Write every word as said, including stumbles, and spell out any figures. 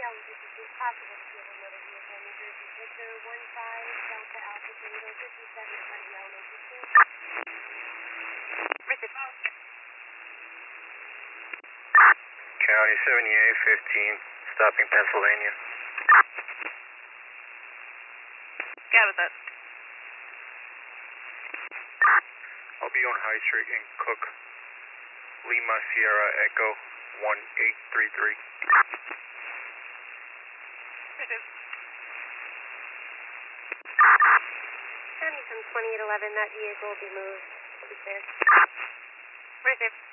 County seventy-eight fifteen, stopping Pennsylvania. Yeah, with that. I'll be on High Street in Cook. Lima Sierra Echo one eight three three. Receive. County from twenty-eight eleven, that vehicle will be moved. It'll be clear. Receive.